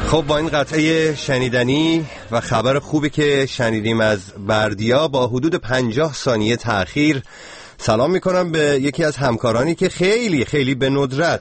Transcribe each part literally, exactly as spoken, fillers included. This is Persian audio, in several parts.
خب با این قطعه شنیدنی و خبر خوبی که شنیدیم از بردیا با حدود پنجاه ثانیه تأخیر سلام میکنم به یکی از همکارانی که خیلی خیلی به ندرت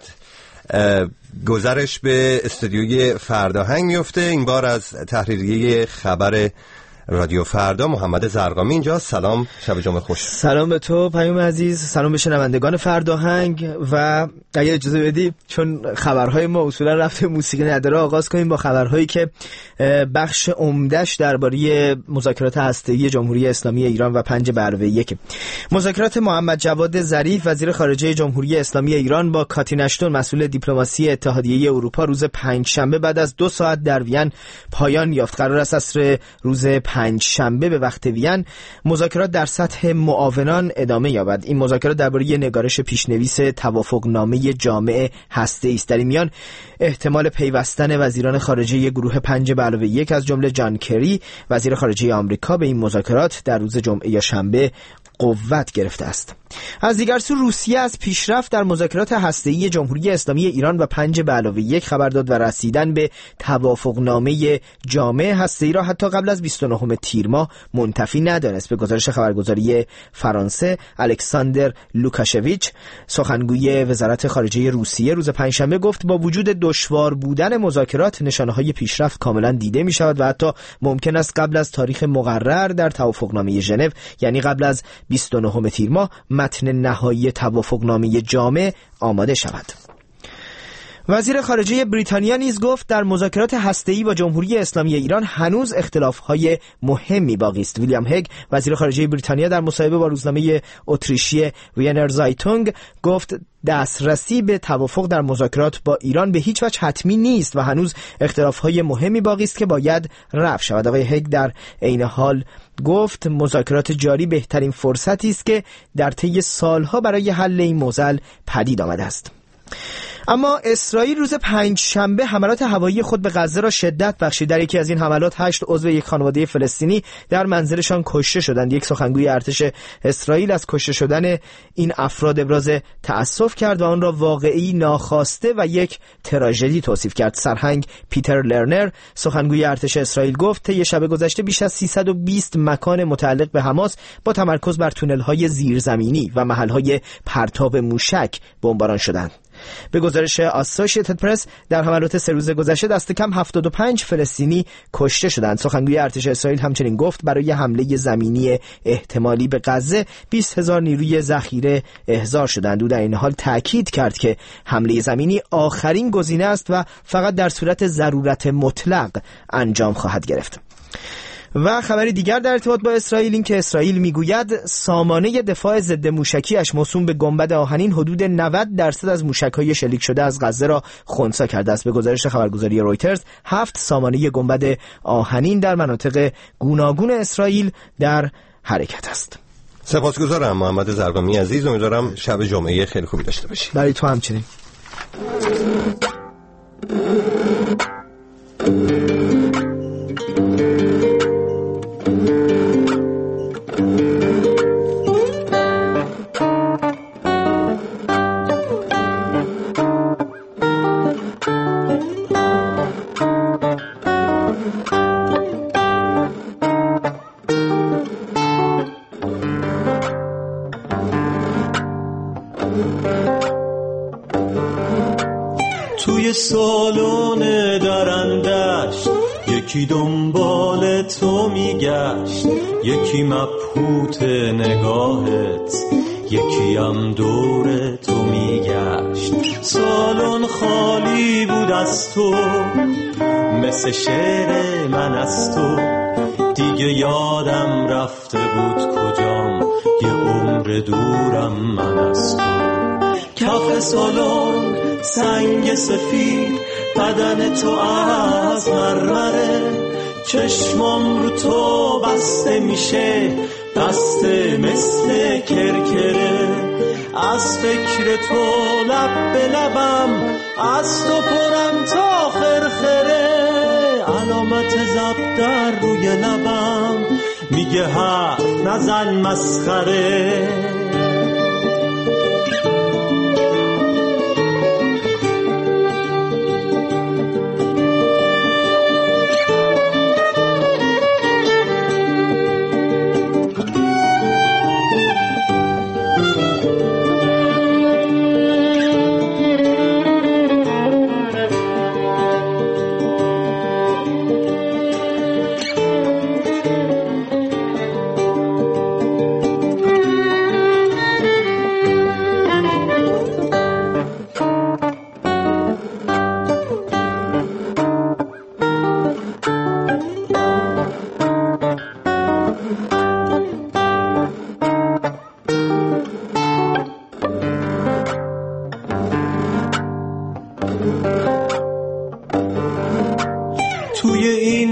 گذرش به استودیوی فرداهنگ میفته. این بار از تحریریه خبر رادیو فردا محمد زرقامی اینجا. سلام، شب جمعه خوش. سلام به تو پیام عزیز، سلام به شنوندگان فرداهنگ. و اگه اجازه بدی چون خبرهای ما اصولا رفته موسیقی نداره، آغاز کنیم با خبرهایی که بخش عمده‌اش درباره مذاکرات هسته‌ای جمهوری اسلامی ایران و پنج به علاوه یک. مذاکرات محمد جواد ظریف وزیر خارجه جمهوری اسلامی ایران با کاترین اشتون مسئول دیپلماسی اتحادیه اروپا روز پنجشنبه بعد از دو ساعت در وین پایان یافت. قرار است عصر روز پنج شنبه به وقت وین مذاکرات در سطح معاونان ادامه یابد. این مذاکرات درباره نگارش پیشنویس توافقنامه جامع هسته‌ای است. در این میان احتمال پیوستن وزیران خارجه گروه پنج به علاوه یک از جمله جان کری وزیر خارجه آمریکا به این مذاکرات در روز جمعه یا شنبه قوت گرفته است. از دیگر سو روسیه از پیشرفت در مذاکرات هسته‌ای جمهوری اسلامی ایران و پنج به علاوه یک خبر داد و رسیدن به توافقنامه جامع هسته‌ای را حتی قبل از بیست و نهم تیر ماه منتفی ندانست. به گزارش خبرگزاری فرانسه، الکساندر لوکاشویچ سخنگوی وزارت خارجه روسیه روز پنجشنبه گفت با وجود دشوار بودن مذاکرات نشانه‌های پیشرفت کاملا دیده می‌شود و حتی ممکن است قبل از تاریخ مقرر در توافقنامه ژنو، یعنی قبل از بیست و نهم تیر ماه، متن نهایی توافقنامه جامع آماده شود. وزیر خارجه بریتانیا نیز گفت در مذاکرات هسته‌ای با جمهوری اسلامی ایران هنوز اختلاف‌های مهمی باقی است. ویلیام هگ وزیر خارجه بریتانیا در مصاحبه با روزنامه اتریشی وینر زایتونگ گفت دسترسی به توافق در مذاکرات با ایران به هیچ وجه حتمی نیست و هنوز اختلاف‌های مهمی باقی است که باید رفع شود. آقای هگ در عین حال گفت مذاکرات جاری بهترین فرصتی است که در طی سالها برای حل این معضل پدید آمده است. اما اسرائیل روز پنج شنبه حملات هوایی خود به غزه را شدت بخشید. در یکی از این حملات هشت عضو یک خانواده فلسطینی در منزلشان کشته شدند. یک سخنگوی ارتش اسرائیل از کشته شدن این افراد ابراز تأسف کرد و آن را واقعی ناخواسته و یک تراژدی توصیف کرد. سرهنگ پیتر لرنر سخنگوی ارتش اسرائیل گفت طی شب گذشته بیش از سیصد و بیست مکان متعلق به حماس با تمرکز بر تونل‌های زیرزمینی و محل‌های پرتاب موشک بمباران شدند. به گزارش آسوشیتد پرس در حملات سه روز گذشته دست کم هفتاد و پنج فلسطینی کشته شدند. سخنگوی ارتش اسرائیل همچنین گفت برای حمله زمینی احتمالی به غزه بیست هزار نیروی ذخیره احضار شدند. او در این حال تأکید کرد که حمله زمینی آخرین گزینه است و فقط در صورت ضرورت مطلق انجام خواهد گرفت. و خبری دیگر در ارتباط با اسرائیل این که اسرائیل میگوید سامانه دفاع ضد موشکی‌اش موسوم به گنبد آهنین حدود نود درصد از موشک‌های شلیک شده از غزه را خنثی کرده است. به گزارش خبرگزاری رویترز هفت سامانه گنبد آهنین در مناطق گوناگون اسرائیل در حرکت است. سپاسگزارم محمد زرقامی عزیز، امیدوارم شب جمعه خیلی خوبی داشته باشی. برای تو همچنین. توی سالن درندشت یکی دنبال تو میگشت، یکی مبهوت نگاهت، یکی هم دور تو میگشت. سالن خالی بود از تو مثل شعر من از تو، دیگه یادم رفته بود کجام، یه عمر دورم من از تو. کف سالن سنگ سفید، بدن تو از مرمره، چشمام رو تو بسته میشه، بسته مثل کرکره. از فکر تو لب به لبم، از تو پرم تا خرخره. علامت زب در روی لبم میگه حرف نزن مسخره.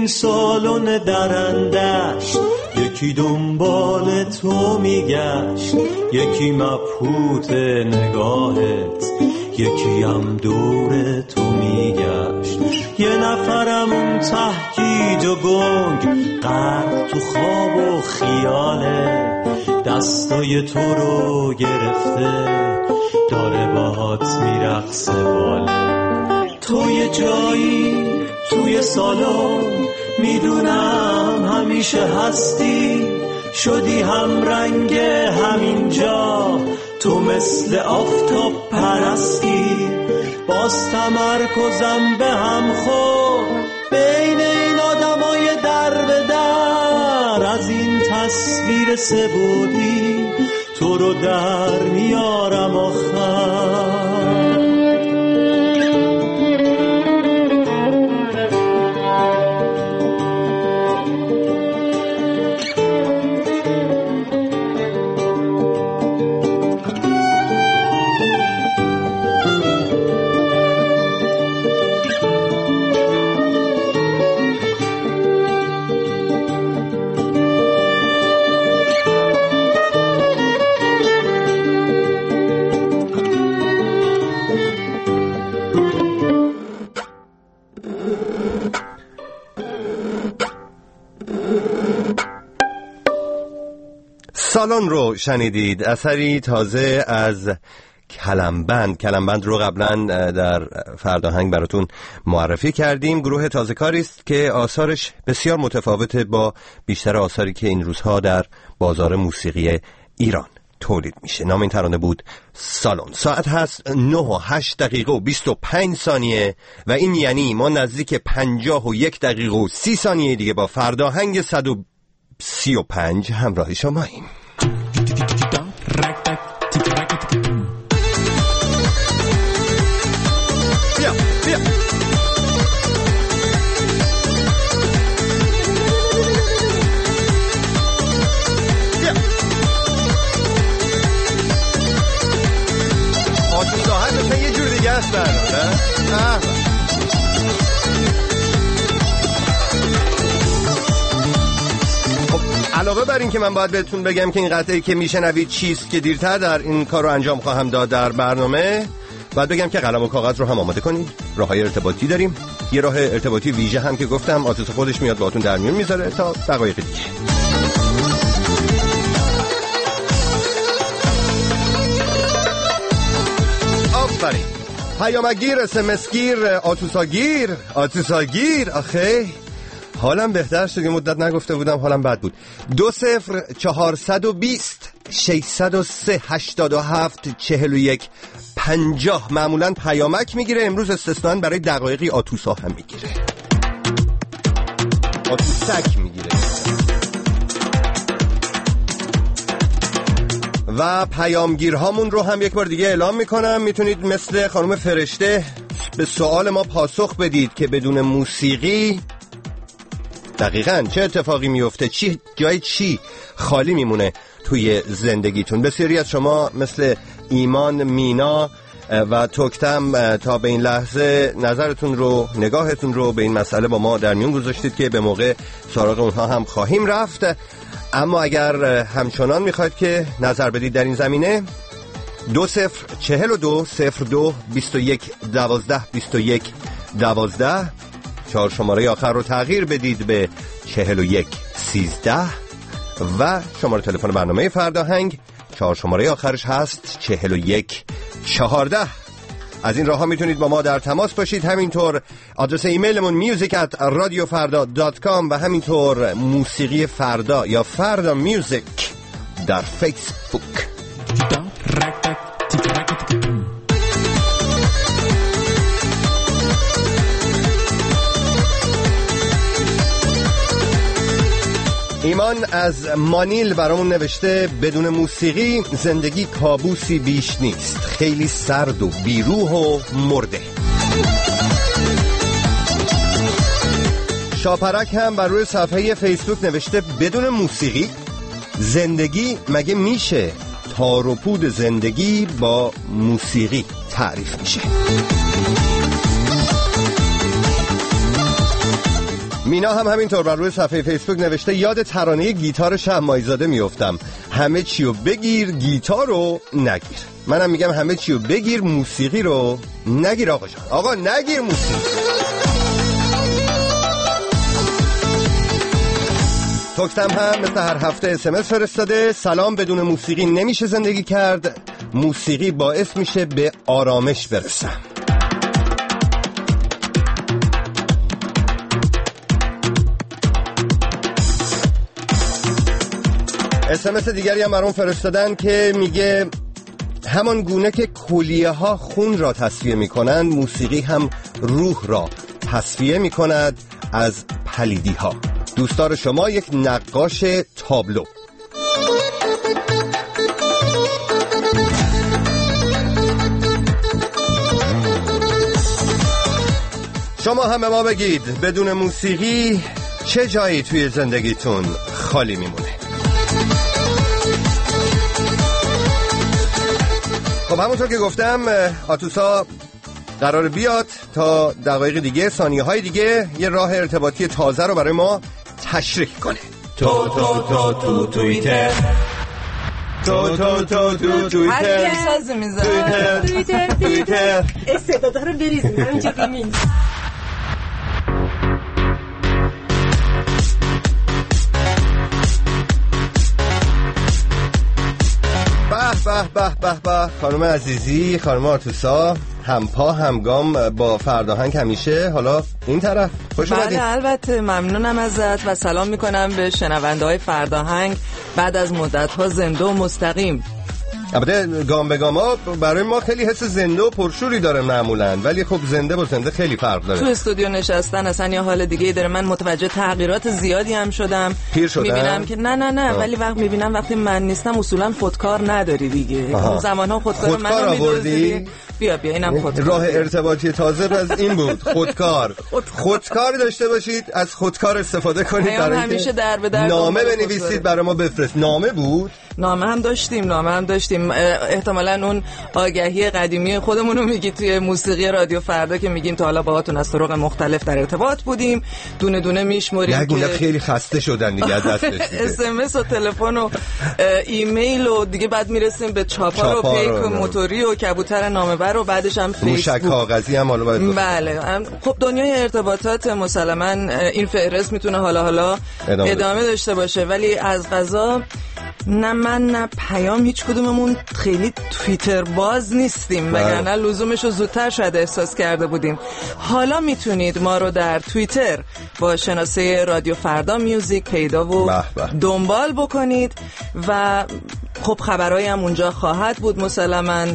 این سالن درندشت یکی دنبال تو میگشت، یکی مبهوت نگاهت، یکی هم دور تو میگشت. یه نفرم اون تحکیج و گنگ غرق تو خواب و خیاله، دستای تو رو گرفته داره باهات میرقصه باله. تو یه جایی توی سالن میدونم همیشه هستی، شدی هم رنگ همینجا، تو مثل آفتاب پرستی. باز تمرکزم به هم خورد بین این آدمای در به در، از این تصویر سبودی تو رو در میارم آخر. سالن رو شنیدید، اثری تازه از کلمبند. کلمبند رو قبلا در فرداهنگ براتون معرفی کردیم. گروه تازه کاری است که آثارش بسیار متفاوته با بیشتر آثاری که این روزها در بازار موسیقی ایران تولید میشه. نام این ترانه بود سالن. ساعت هست نه و هشت دقیقه و بیست و پنج ثانیه و این یعنی ما نزدیک پنجاه و یک دقیقه و سی ثانیه دیگه با فرداهنگ صد و سی و پنج همراه شماییم. بیا بیا بیا آتون ساحت مثلا یه جور دیگه هست برنامه. علاوه بر این که من باید بهتون بگم که این قطعه‌ای که میشنوید چیست که دیرتر در این کار رو انجام خواهم داد در برنامه، باید بگم که قلم و کاغذ رو هم آماده کنید. راه‌های ارتباطی داریم، یه راه ارتباطی ویژه هم که گفتم آتوس خودش میاد باهاتون در میون میذاره تا دقایق دیگه. آفرین. پیامگیر، اسمسگیر، آتوساگیر، آتوساگیر. آخه حالم بهتر شد، یه مدت نگفته بودم حالم بد بود. دو صفر چهارصد و بیست ششصد و سه هشتاد و هفت چهل و یک پنجاه معمولا پیامک میگیره، امروز استثنان برای دقایقی آتوسا هم میگیره، آتوسک میگیره. و پیامگیرهامون رو هم یک بار دیگه اعلام میکنم. میتونید مثل خانم فرشته به سوال ما پاسخ بدید که بدون موسیقی دقیقاً چه اتفاقی میفته، چی جای چی خالی میمونه توی زندگیتون. بسیاری از شما مثل ایمان، مینا و توکتم تا به این لحظه نظرتون رو، نگاهتون رو به این مسئله با ما در میون گذاشتید که به موقع سراغ اونها هم خواهیم رفت. اما اگر همچنان میخواید که نظر بدید در این زمینه، دو صفر چهل و دو صفر دو بیست و یک دوازده بیست و یک دوازده چهار شماره آخر رو تغییر بدید به چهل و یک سیزده و شماره تلفن برنامه فرداهنگ چهار شماره آخرش هست چهل و یک چهارده. از این راه ها میتونید با ما در تماس باشید. همینطور آدرس ایمیلمون میوزیک ات رادیو فردا دات کام و همینطور موسیقی فردا یا فردا میوزیک در فیسبوک. ایمان از مانیل برامون نوشته بدون موسیقی زندگی کابوسی بیش نیست، خیلی سرد و بیروح و مرده. شاپرک هم بر روی صفحه فیسبوک نوشته بدون موسیقی زندگی مگه میشه؟ تار و پود زندگی با موسیقی تعریف میشه. مینا هم همینطور بر روی صفحه فیسبوک نوشته یاد ترانه گیتار شمع‌زاده میافتم، همه چیو بگیر گیتار رو نگیر. منم میگم همه چیو بگیر موسیقی رو نگیر. آقا جان، آقا نگیر موسیقی. توکتم هم مثل هر هفته اس ام اس فرستاده، سلام، بدون موسیقی نمیشه زندگی کرد، موسیقی باعث میشه به آرامش برسم. اس ام اس دیگری هم برام فرستادن که میگه همان گونه که کلیه ها خون را تصفیه میکنند، موسیقی هم روح را تصفیه میکند از پلیدی ها. دوستدار شما، یک نقاش تابلو. شما هم به ما بگید بدون موسیقی چه جایی توی زندگیتون خالی میمونه؟ خب همونطور که گفتم آتوسا قرار بیاد تا دقایق دیگه، ثانیه های دیگه، یه راه ارتباطی تازه رو برای ما تشریح کنه. تو تو تو تو توییتر، تو تو تو تو توییتر، هر ساز میذاره توییتر توییتر استعدادا رو بریزیم همینجا ببین. به به به به خانم عزیزی، خانم آتوسا، همپا همگام با فرداهنگ همیشه. حالا این طرف خوش اومدید. بله البته، ممنونم ازت و سلام میکنم به شنونده های فرداهنگ بعد از مدت ها زنده و مستقیم. البته گام به گام ها برای ما خیلی حس زنده و پرشوری داره معمولاً، ولی خب زنده با زنده خیلی فرق داره. تو استودیو نشستن اصلا یه حال دیگه ای داره. من متوجه تغییرات زیادی هم شدم. پیر شدم میبینم که نه نه نه آه. ولی وقت میبینم وقتی من نیستم اصولا خودکار نداری دیگه. اون زمان ها خودکار, خودکار منو آوردی. بیا بیا اینم خودکار. راه ارتباطی تازه از این بود، خودکار. خودکار داشته باشید، از خودکار استفاده کنید برای همیشه در به در نامه بنویسید برای ما بفرست. نامه بود؟ نامه هم داشتیم، نامه هم داشتیم. احتمالاً اون آگهی قدیمی خودمون رو میگی توی موسیقی رادیو فردا که میگیم تا حالا باهاتون از طرق مختلف در ارتباط بودیم، دونه دونه میشمریم. نگونه خیلی خسته شدن دیگه از دست رسیده. اس ام اس و تلفن و ایمیل و دیگه بعد میرسیم به چاپار و پیک و موتوری و کبوتر نامه‌بر و بعدش هم فیسبوک. موشک کاغذی هم حالا باید. بله خب دنیای ارتباطات مسلماً این فهرست میتونه حالا حالا ادامه, ادامه داشته باشه، ولی از قضا نه من نه پیام هیچ کدوممون خیلی توییتر باز نیستیم، وگرنه لزومش رو زودتر شاید احساس کرده بودیم. حالا میتونید ما رو در توییتر با شناسه رادیو فردا میوزیک پیدا و بح بح. دنبال بکنید و خب خبرایی هم اونجا خواهد بود مسلماً،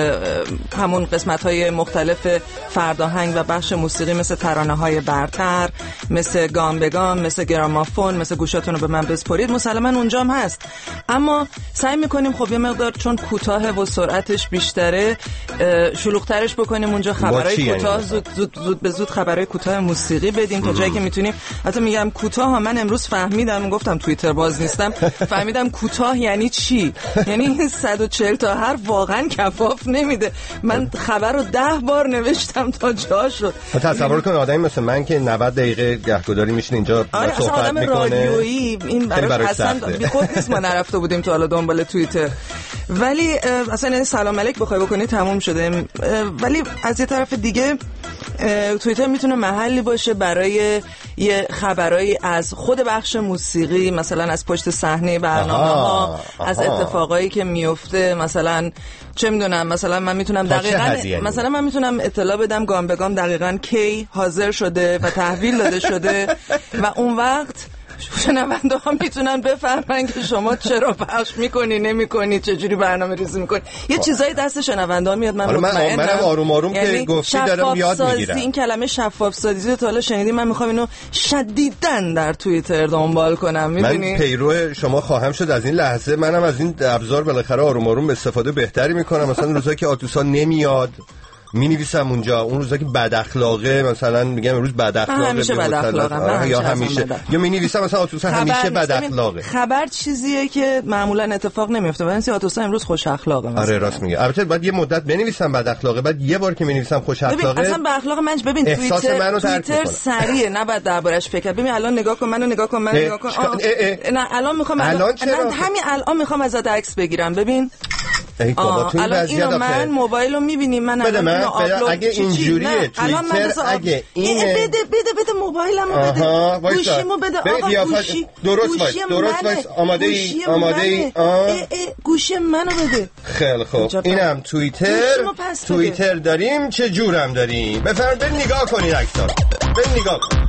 همون قسمت‌های مختلف فرداهنگ و بخش موسیقی مثل ترانه‌های برتر، مثل گام به گام، مثل گرامافون، مثل گوشاتون رو به من بسپرید، مسلماً اونجا هم هست. اما سعی می‌کنیم خب یه مقدار چون کوتاه و سرعتش بیشتره شلوغ‌ترش بکنیم اونجا، خبرای کوتاه زود زود زود به زود خبرای کوتاه موسیقی بدیم تا جایی که میتونیم. حتی میگم کوتاه، من امروز فهمیدم، گفتم توییتر باز نیستم، فهمیدم کوتاه یعنی چی. یعنی صد و چهل تا حرف واقعا کفاف نمیده. من خبر رو ده بار نوشتم تا جا شد. تصور کن آدمی مثل من که نود دقیقه گهگداری میشین اینجا صحبت میکنه. رادیویی این برای اصلا بیخود نیست. ما نرفته بودیم تا حالا دنبال توییتر، ولی اصلا سلام علیک بخوای بکنی تموم شده. ولی از یه طرف دیگه توییتر میتونه محلی باشه برای یه خبرایی از خود بخش موسیقی، مثلا از پشت صحنه برنامه‌ها، از اتفاقایی که میفته. مثلا چه میدونم، مثلا من میتونم دقیقاً مثلا من میتونم اطلاع بدم گام به گام دقیقاً کی حاضر شده و تحویل داده شده و اون وقت شنونده ها میتونن بفهمن که شما چرا پخش میکنی نمیکنی، چجوری برنامه ریزی میکنی. یه چیزایی دست شنونده ها میاد. من مطمئنم منم آروم آروم یعنی که گفتی دارم یاد میگیرم. این کلمه شفاف سازی تا حالا شنیدی؟ من میخوام اینو شدیداً در توییتر دنبال کنم. میدونی من پیرو شما خواهم شد از این لحظه. منم از این ابزار بالاخره آروم آروم استفاده بهتری میکنم. مثلا روزایی که آتوسا نمیاد می‌نویسم اونجا. اون روزا که بد اخلاقه مثلا میگم امروز بد اخلاقه، همیشه بد اخلاقه، یا همیشه یا می‌نویسم مثلا آتوسا همیشه بد اخلاقه. خبر چیزیه که معمولا اتفاق نمیفته، ولی آتوسا امروز خوش اخلاقه مثلا. آره راست میگه. البته بعد یه مدت بنویسم بد اخلاقه، بعد یه بار که می‌نویسم خوش اخلاقه ببین اصلا بد اخلاق من ببین توییتر توییتر سریه، نباید دربارش فکر. ببین الان نگاه کن منو نگاه کن منو نگاه کن. نه الان میخوام الان همین الان میخوام ازت عکس بگیرم. ببین ای بابا تو این وضعیت آخه من موبایلو میبینیم من الان اینو آپلود اگه اینجوریه توییتر اگه اینه بده بده بده موبایلمو بده گوشیمو بده آقا گوشی درست وایس درست وایس آماده ای آماده ای گوشی منو بده. خیلی خوب اینم توییتر توییتر داریم چه جورم داریم بفرمایید نگاه کنید عکس‌ها برید نگاه کنید.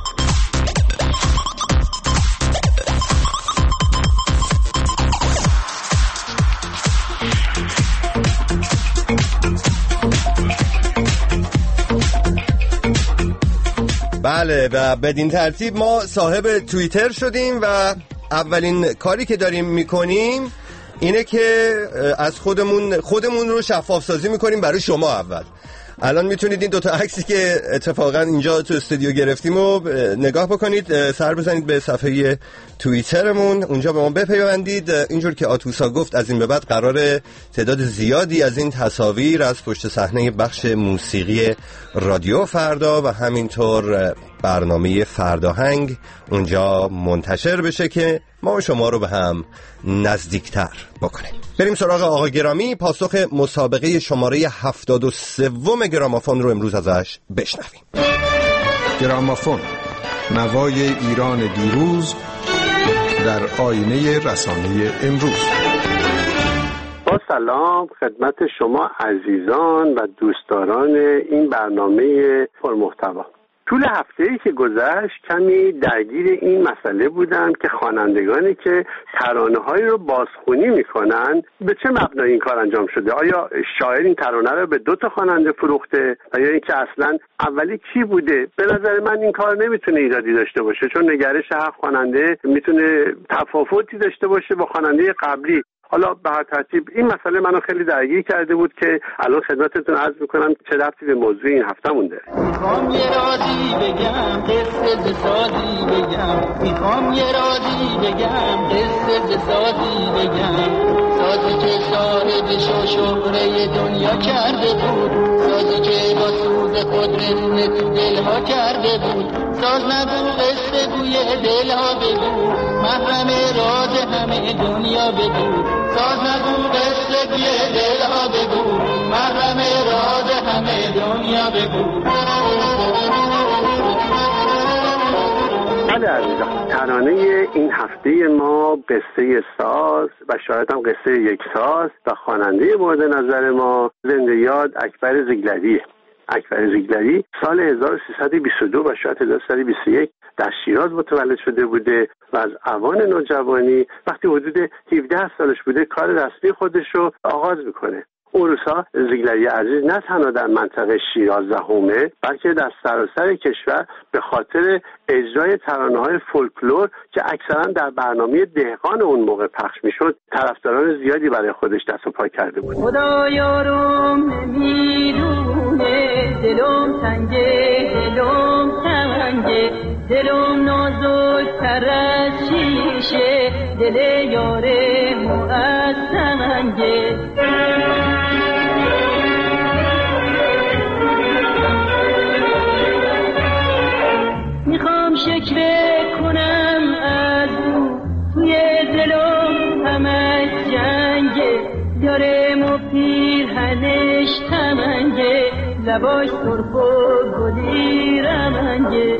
بله و بدین ترتیب ما صاحب توییتر شدیم و اولین کاری که داریم میکنیم اینه که از خودمون خودمون رو شفاف سازی میکنیم برای شما. اول الان میتونید این دوتا عکسی که اتفاقا اینجا تو استودیو گرفتیم رو نگاه بکنید، سر بزنید به صفحه توییترمون، اونجا به ما بپیوندید. اینجور که آتوسا گفت از این به بعد قرار تعداد زیادی از این تصاویر از پشت صحنه بخش موسیقی رادیو فردا و همینطور برنامه فرداهنگ اونجا منتشر بشه که ما و شما رو به هم نزدیکتر بکنه. بریم سراغ آقا گرامی، پاسخ مسابقه شماره هفتاد و سوم گرامافون رو امروز ازش بشنویم. گرامافون، نوای ایران دیروز در آینه رسانه امروز. با سلام خدمت شما عزیزان و دوستداران این برنامه پرمحتوا. طول هفته‌ای که گذشت کمی درگیر این مسئله بودم که خوانندگانی که ترانه‌هایی رو بازخوانی می‌کنند به چه مبنای این کار انجام شده؟ آیا شاعر این ترانه رو به دو تا خواننده فروخته یا اینکه اصلاً اولی کی بوده؟ به نظر من این کار نمیتونه ایرادی داشته باشه، چون نگرش هر خواننده میتونه تفاوتی داشته باشه با خواننده قبلی. حالا به هر ترتیب این مسئله منو خیلی درگیر کرده بود که الان خدمتتون عرض میکنم چه ربطی به موضوع این هفته‌مون داره. میخوام یه رازی بگم قصه سازی بگم میخوام یه رازی بگم قصه سازی بگم سازی که صاحب شو شهره دنیا کرده بود سازی که با سوز خود رسم تو دلها کرده بود ساز نگو قصه گوی دلها بگو محرم راز همه دنیا بگو ساز نگو قصه گوی دلها بگو محرم راز همه دنیا بگو. بله عزیزان، ترانه این هفته ما قصه ساز و شاید هم قصه یک ساز و خواننده مورد نظر ما زنده یاد اکبر زیگلریه. اکبر زیگلری سال هزار و سیصد و بیست و دو و شاید هزار و سیصد و بیست و یک در شیراز متولد شده بوده و از اوان نوجوانی وقتی حدود هفده سالش بوده کار رسمی خودش رو آغاز میکنه. اون روزها زیگلری عزیز نه تنها در منطقه شیراز و حومه بلکه در سراسر کشور به خاطر اجرای ترانه‌های فولکلور که اکثرا در برنامه دهقان اون موقع پخش میشد طرفداران زیادی برای خودش دست و پا کرده بود. خدا یارم نمیدونه دلم تنگه دلم تنگه دلم نازک‌تر از شیشه دل یار معصمنگه میخوام شکوه کنم از او توی دلم همه جنگه یارم و پیرهنش تمنگه لباش سرخ و گلی رمنگه.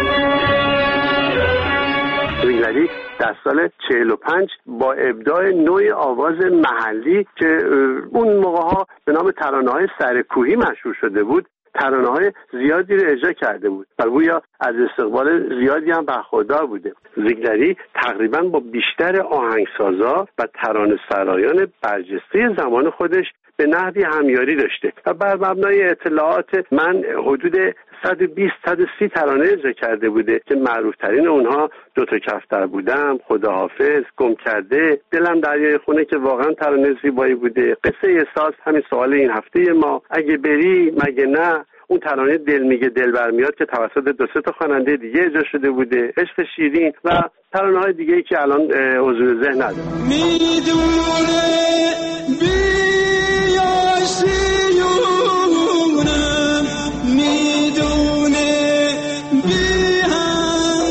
زیگلری در سال چهل و پنج با ابداع نوع آواز محلی که اون موقعها به نام ترانه‌های سرکوهی مشهور شده بود ترانه‌های زیادی رو اجرا کرده بود و گویا از استقبال زیادی هم برخوردار بوده. زیگلری تقریباً با بیشتر آهنگسازا و ترانه‌سرایان برجسته زمان خودش به نحوی همیاری داشته و بر مبنای اطلاعات من حدود صد و بیست تا صد و سی ترانه اجرا کرده بوده که معروف ترین اونها دو تا کفتر بودم، خداحافظ، گم کرده، دلم دریای خونه که واقعا ترانه زیبایی بوده، قصه احساس، همین سوال این هفته ما، اگه بری مگه نه، اون ترانه دل میگه دل برمیاد که توسط دو سه تا خواننده دیگه اجرا شده بوده، عشق شیرین و ترانه های دیگه که الان حضور ذهن ندارم. میدونه بیاشیونم، میدونه بی هم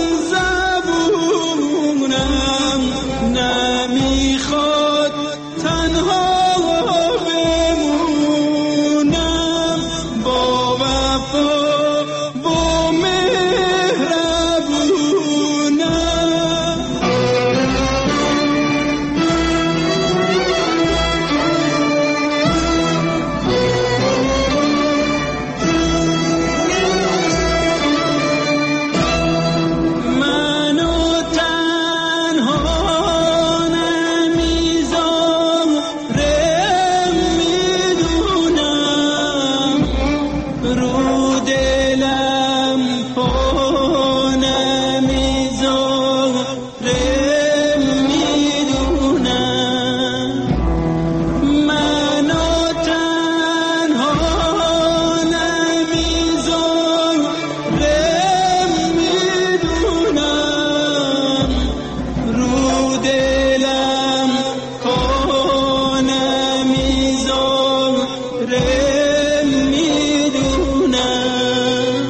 زبونم، نمیخواد تنها بمونم، با وفا با مهربونم. منو تنها نمیذارم، میدونم رو دلم پا نمیذارم، میدونم منو تنها نمیذارم، میدونم رو دلم پا نمیذارم، میدونم.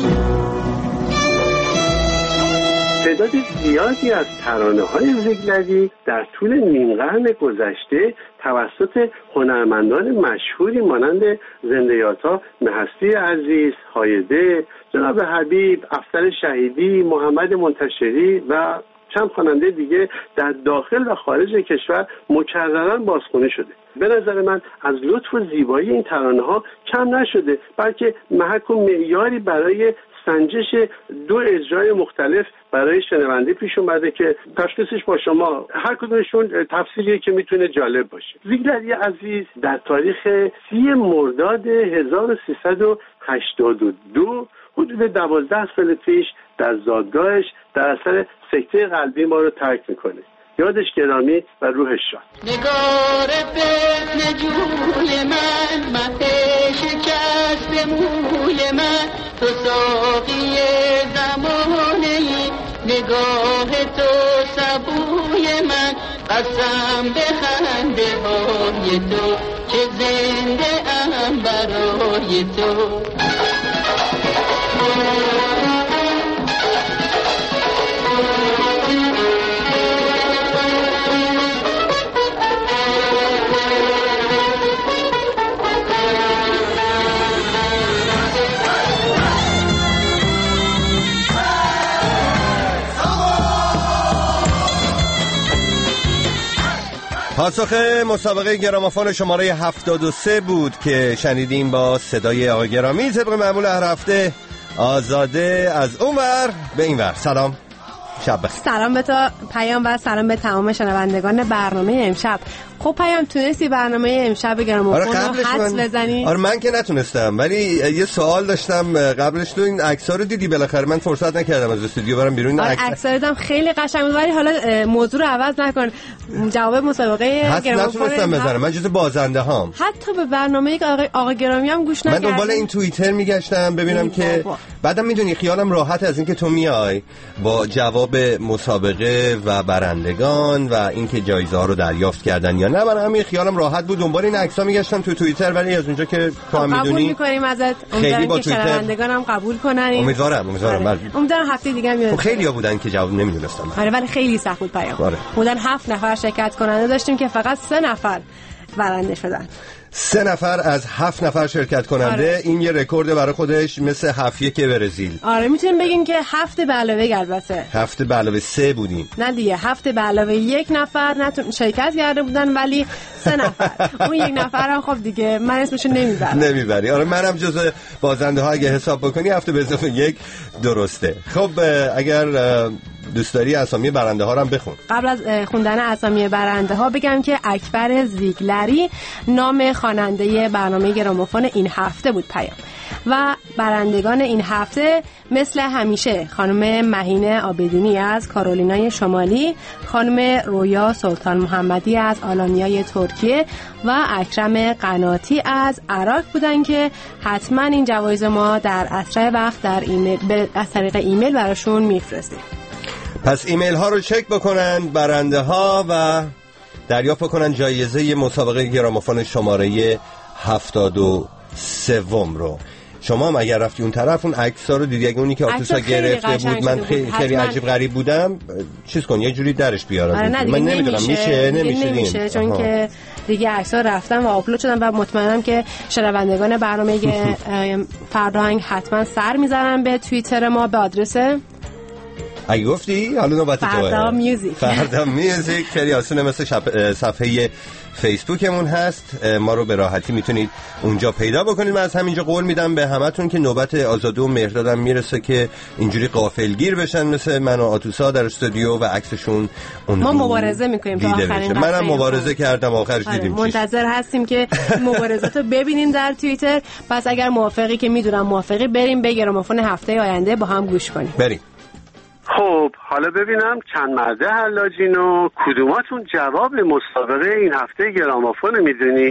تعداد زیادی از ترانه‌های زیگلری در طول نیم قرن گذشته توسط هنرمندان مشهوری مانند زنده یادها مهستی عزیز، هایده، جناب حبیب، افسر شهیدی، محمد منتشری و چند خواننده دیگه در داخل و خارج کشور مکررراً بازخوانی شده. به نظر من از لطف و زیبایی این ترانه‌ها کم نشده، بلکه محک و معیاری برای سنجش دو اجرای مختلف برای شنونده پیش اومده که تشخیصش با شما هر کدومشون تفسیریه که میتونه جالب باشه. زیگلری عزیز در تاریخ سی مرداد هزار و سیصد و هشتاد و دو حدود دوازده سال پیش در زادگاهش در اثر سکته قلبی ما رو ترک میکنه. یادش گرامی و روحش شاد. نگار فتن جوی من، مته شکست موی من، تو ساقی زمانه ای، نگاه تو سبوی من، قسم به خنده های تو که زنده ام برای تو. پاسخ مسابقه گرامافون شماره هفتاد و سه بود که شنیدیم با صدای آقای گرامی. طبق معمول هر هفته آزاده از اونور به اینور. سلام، شب بخیر. سلام به تو پیام و سلام به تمام شنوندگان برنامه امشب. خب پیام تونستی برنامه امشب گرامافون رو حدس بزنی؟ آره من که نتونستم، ولی یه سوال داشتم قبلش. تو این عکس‌ها رو دیدی؟ بالاخره من فرصت نکردم از استودیو برم بیرون. آره عکس‌ها دیدم خیلی قشنگ بود، ولی حالا موضوع رو عوض نکن. جواب مسابقه گرامافون نتونستم بزنم، من جزو بازنده هام. حتی به برنامه آقا آقا گرامی هم گوش نکردم. من دنبال این توییتر میگشتم ببینم که بعدم میدونی خیالم راحت از اینکه تو میای با جواب مسابقه و برندگان و اینکه جایزه ها رو دریافت کردن یا نه، برای همین خیالم راحت بود. دنبال این عکس‌ها میگشتم تو توییتر، ولی از اونجا که تو هم میدونی قبول می‌کنیم ازت، امیدوارم که شنوندگان هم قبول کنن. امیدوارم امیدوارم آره. امیدوارم هفته دیگه هم خب خیلی‌ها بودن که جواب نمیدونستم. آره ولی خیلی سخت بود پیام. آره. بودن هفت نفر شرکت کننده داشتیم که فقط سه نفر برنده شدن. سه نفر از هفت نفر شرکت کننده. آره. این یه رکورد برای خودش، مثل هفت یک برزیل. آره میتونیم بگیم که هفت به علاوه البته هفت به علاوه سه بودیم. نه دیگه هفت به علاوه یک نفر نتون شرکت کرده بودن، ولی سه نفر. اون یک نفر هم خب دیگه من اسمشو نمیبرم. نمیبری. آره منم جزء بازنده ها اگه حساب بکنی هفت به اضافه یک درسته. خب اگر دوست داری اسامی برنده ها رو هم بخون. قبل از خوندن اسامی برنده ها بگم که اکبر زیگلری نام خواننده برنامه گرامافون این هفته بود پیام. و برندگان این هفته مثل همیشه خانم مهینه آبدینی از کارولینای شمالی، خانم رویا سلطان محمدی از آلانیای ترکیه و اکرم قناتی از عراق بودن که حتما این جوایز ما در اسرع وقت در ایمیل از طریق ایمیل براشون میفرستیم. پس ایمیل ها رو چک بکنن برنده ها و دریافت بکنن جایزه مسابقه گرامافون شماره هفتاد و سوم رو. شما هم اگر رفتی اون طرف اون عکس‌ها رو دیدی، اگه اونی که آتوسا گرفته بود من خیلی, خیلی عجیب غریب بودم، چیز کن یه جوری درش بیارم. آره من نمیدونم میشه نمیشه, نمیشه چون آها. که دیگه عکس‌ها رفتن و آپلود شدن و مطمئنم که شنوندگان برنامه فرداهنگ حتما سر میذارن به توییتر ما به آدرس اگه گفتی حالا نوبت توه فردا میوزیک. فردا میوزیک خیلی آسونه، مثل صفحه فیسبوکمون هست، ما رو به راحتی میتونید اونجا پیدا بکنید. من از همینجا قول میدم به همتون که نوبت آزاده و مهردادم میرسه که اینجوری غافلگیر بشن مثل من و آتوسا در استودیو و عکسشون اون ما مبارزه میکنیم تا آخرین. منم مبارزه کردم آخرش آره. دیدیم منتظر هستیم که مبارزات رو ببینیم در توییتر. پس اگر موافقی که میدونم موافقی بریم به گرامافون هفته آینده با هم گوش کنیم. بریم. خب حالا ببینم چند مرده حلاجین و کدوماتون جواب مسابقه این هفته گرامافون میدونی؟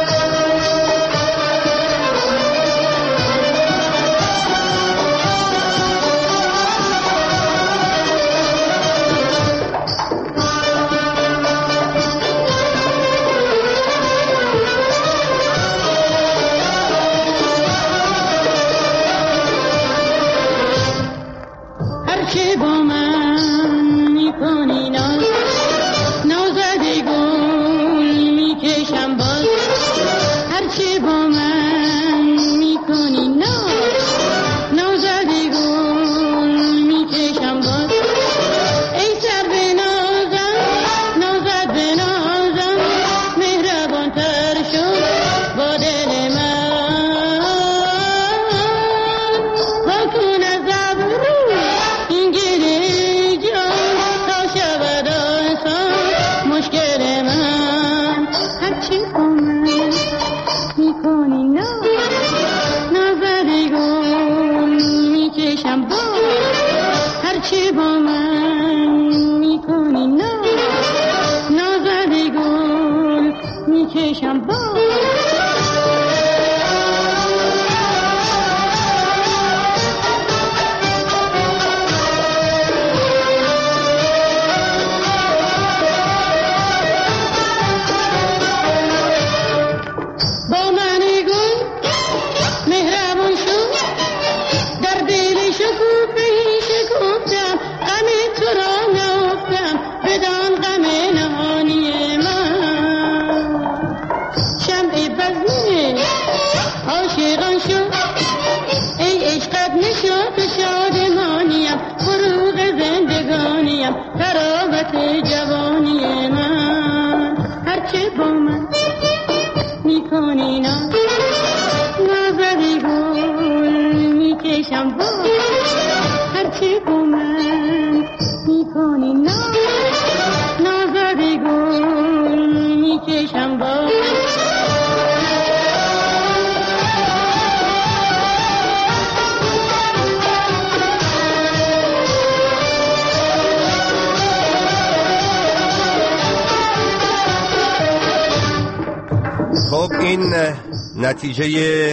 خب این نتیجه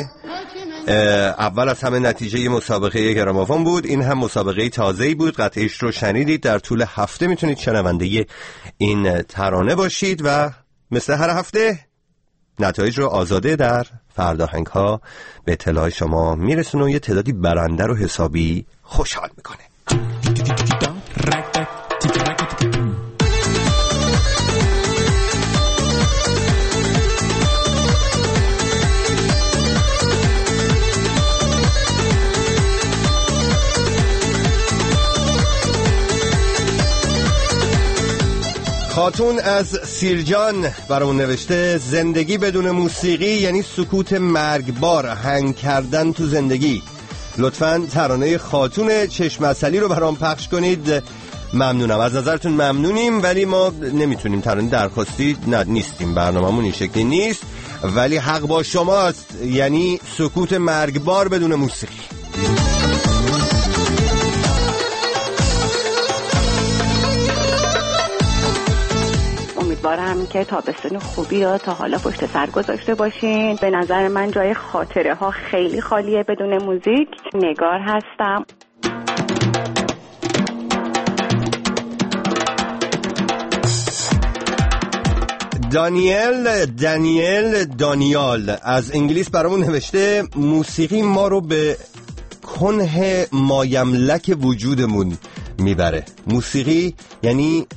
اول از همه نتیجه مسابقه گرامافون بود. این هم مسابقه تازه‌ای بود، قطعیش رو شنیدید. در طول هفته میتونید شنونده این ترانه باشید و مثل هر هفته نتایج رو آزاده در فرداهنگ ها به اطلاع شما میرسونه و یه تعدادی برنده رو حسابی خوشحال میکنه. خاتون از سیرجان برامون نوشته زندگی بدون موسیقی یعنی سکوت مرگبار، هنگ کردن تو زندگی. لطفاً ترانه خاتون چشم عسلی رو برام پخش کنید. ممنونم، از نظرتون ممنونیم، ولی ما نمیتونیم ترانه درخواستی نه نیستیم، برنامه‌مون این شکلی نیست. ولی حق با شماست، یعنی سکوت مرگبار بدون موسیقی. امیدوارم که تابستون خوبی رو تا حالا پشت سر گذاشته باشین. به نظر من جای خاطره ها خیلی خالیه بدون موزیک. نگار هستم. دانیل دانیل دانیال از انگلیس برامون نوشته موسیقی ما رو به کنه مایملک وجودمون میبره. موسیقی یعنی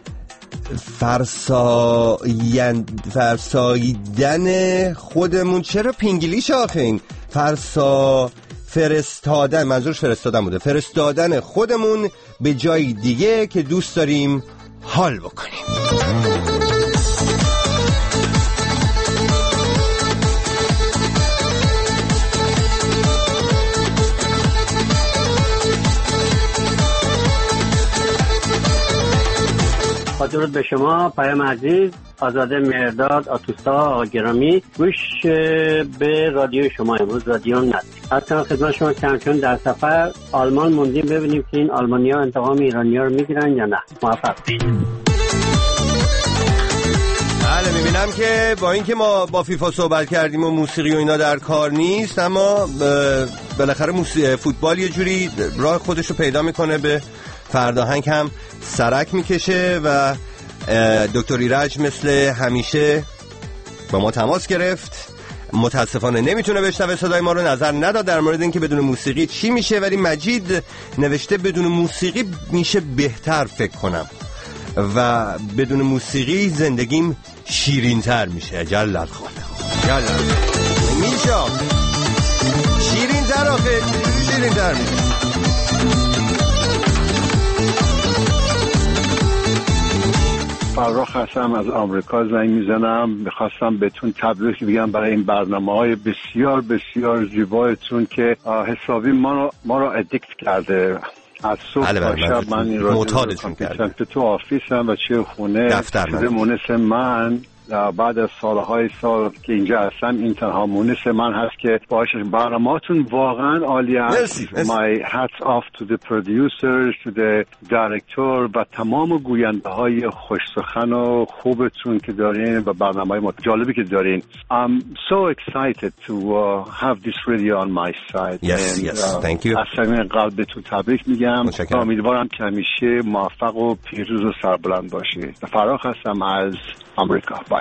فرساین فرساییدن خودمون. چرا پینگلیش آخه این فرسا فرستادن، منظورش فرستادن بوده، فرستادن خودمون به جای دیگه که دوست داریم حال بکنیم. با درود به شما پیام عزیز، آزاده مرداد، آتوستا، آقا گرامی، گوش به رادیو شما امروز رادیو نت. حتی خدمت شما که چون در سفر آلمان موندیم ببینیم که این آلمانی‌ها انتقام ایرانی‌ها رو میگیرن یا نه. موفق باشید. بله میبینم که با اینکه ما با فیفا صحبت کردیم و موسیقی و اینا در کار نیست، اما بالاخره موسیقی فوتبال یه جوری راه خودش رو پیدا میکنه، به فرداهنگ هم سرک میکشه و دکتر ایرج مثل همیشه با ما تماس گرفت. متاسفانه نمیتونه بشنوه صدای ما رو، نظر نداد در مورد اینکه بدون موسیقی چی میشه، ولی مجید نوشته بدون موسیقی میشه بهتر فکر کنم و بدون موسیقی زندگیم شیرین تر میشه. جلال خدا جلال میشه شیرین تر، آخه شیرین تر میشه. فرخ هستم از آمریکا زنگ میزنم. میخواستم بهتون تبریک بگم برای این برنامه‌های بسیار بسیار زیبایتون که حسابی ما رو ما رو ادیکت کرده. از صبح تا شب من این رو معتادتون کرده. چه تو آفیسم و چه خونه دفتر شده مونس من. بعد از سالهای سال که اینجا هستم این تنها مونس من هست که باشه. برنامه‌تون واقعا عالی است. My hats off to the producers, to the director و تمام گوینده های خوش سخن و خوبتون که دارین و برنامه‌های جالبی که دارین. I'm so excited to uh, have this radio on my side. Yes, And, yes, uh, thank you. از صمیم قلبتون تبریک میگم. امیدوارم که همیشه موفق و پیروز و سربلند باشید. فراخ هستم از آمریکا. بای.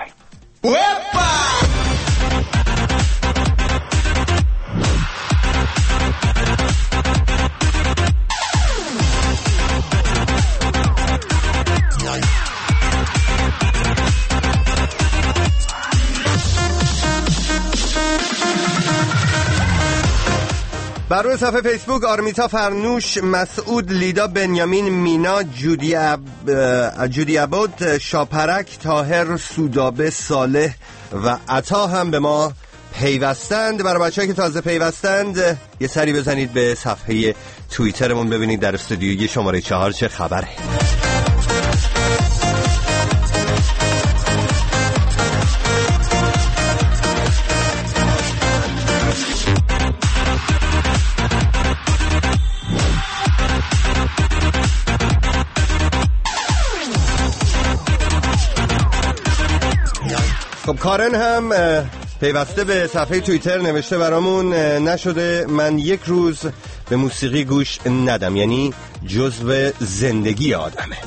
بر روی صفحه فیسبوک آرمیتا فرنوش، مسعود، لیدا، بنیامین، مینا، جودی اب... جودی عبود، شاپرک، طاهر، سودابه، صالح و عطا هم به ما پیوستند. برای بچه‌ای که تازه پیوستند یه سری بزنید به صفحه توییترمون ببینید در استودیوی شماره چهار چه خبره. خب کارن هم پیوسته به صفحه توییتر نوشته برامون نشده من یک روز به موسیقی گوش ندم، یعنی جزو زندگی آدمه.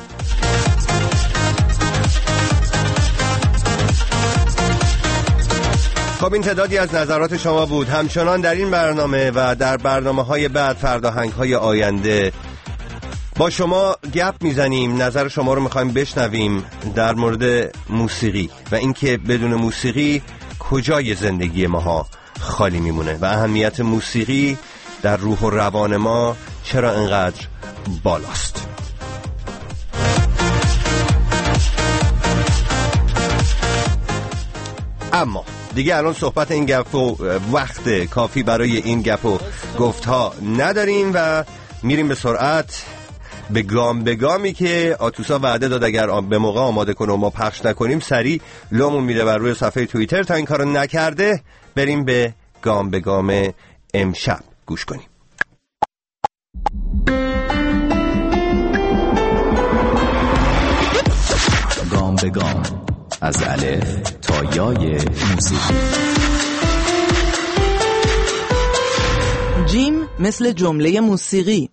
خب این تعدادی از نظرات شما بود. همچنان در این برنامه و در برنامه‌های بعد، فرداهنگ‌های آینده با شما گپ میزنیم، نظر شما رو میخوایم بشنویم در مورد موسیقی و اینکه بدون موسیقی کجای زندگی ماها خالی میمونه و اهمیت موسیقی در روح و روان ما چرا انقدر بالاست. اما دیگه الان صحبت این گپ و وقت کافی برای این گپ و گفتها نداریم و میریم به سرعت به گام به گامی که آتوسا وعده داد اگر به موقع آماده کنه و ما پخش نکنیم سریع لومون میده بر روی صفحه توییتر. تا این کارو نکرده بریم به گام به گام امشب گوش کنیم. گام به گام از الف تا یای موسیقی. جیم مثل جمله موسیقی.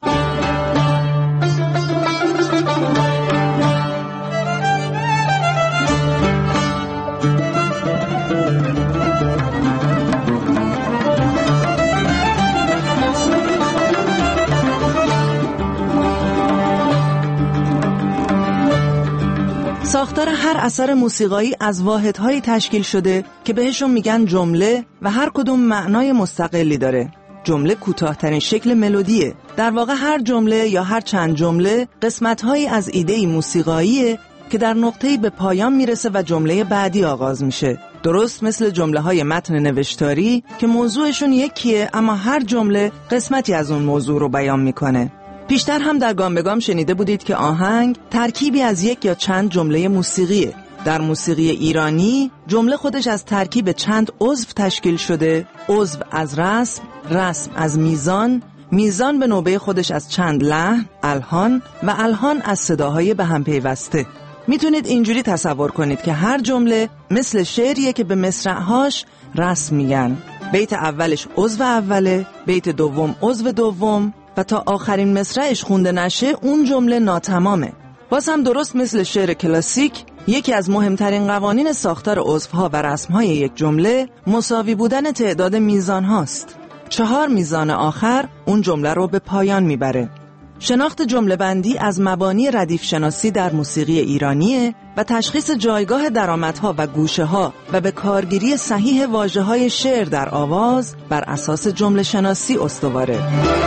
ساختار هر اثر موسیقایی از واحدهایی تشکیل شده که بهشون میگن جمله و هر کدوم معنای مستقلی داره. جمله کوتاه‌ترین شکل ملودیه. در واقع هر جمله یا هر چند جمله قسمت‌هایی از ایده موسیقاییه که در نقطه‌ای به پایان میرسه و جمله بعدی آغاز میشه. درست مثل جمله‌های متن نوشتاری که موضوعشون یکیه اما هر جمله قسمتی از اون موضوع رو بیان میکنه. پیشتر هم در گام به گام شنیده بودید که آهنگ ترکیبی از یک یا چند جمله موسیقیه. در موسیقی ایرانی جمله خودش از ترکیب چند عضو تشکیل شده. عضو از رسم، رسم از میزان، میزان به نوبه خودش از چند لحن، الحان و الحان از صداهای به هم پیوسته. میتونید اینجوری تصور کنید که هر جمله مثل شعریه که به مصرع‌هاش رسم میگن. بیت اولش عضو اوله، بیت دوم عضو دوم و تا آخرین مصرعش خونده نشه اون جمله ناتمامه. باز هم درست مثل شعر کلاسیک یکی از مهمترین قوانین ساختار عضوها و رسمهای یک جمله مساوی بودن تعداد میزان هاست. چهار میزان آخر اون جمله رو به پایان میبره. شناخت جمله بندی از مبانی ردیف شناسی در موسیقی ایرانیه و تشخیص جایگاه درآمدها و گوشه ها و به کارگیری صحیح واژه های شعر در آواز بر اساس جمله شناسی استواره.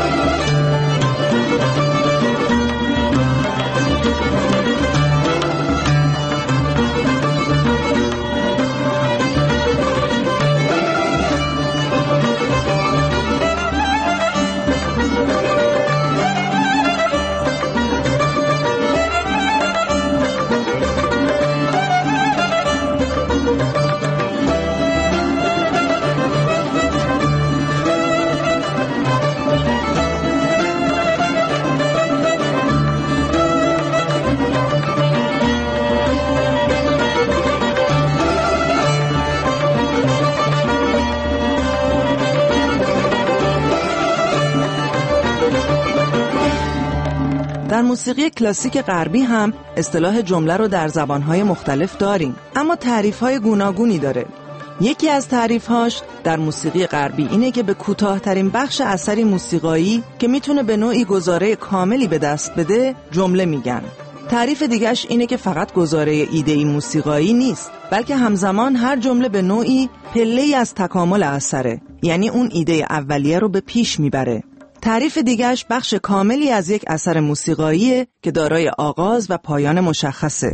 در موسیقی کلاسیک غربی هم اصطلاح جمله رو در زبانهای مختلف داریم، اما تعریف‌های گوناگونی داره. یکی از تعریف‌هاش در موسیقی غربی اینه که به کوتاه‌ترین بخش اثری موسیقایی که میتونه به نوعی گزاره کاملی به دست بده جمله میگن. تعریف دیگه‌اش اینه که فقط گزاره ایده‌ای موسیقایی نیست، بلکه همزمان هر جمله به نوعی پله‌ای از تکامل اثره، یعنی اون ایده اولیه رو به پیش میبره. تعریف دیگه‌اش بخش کاملی از یک اثر موسیقاییه که دارای آغاز و پایان مشخصه.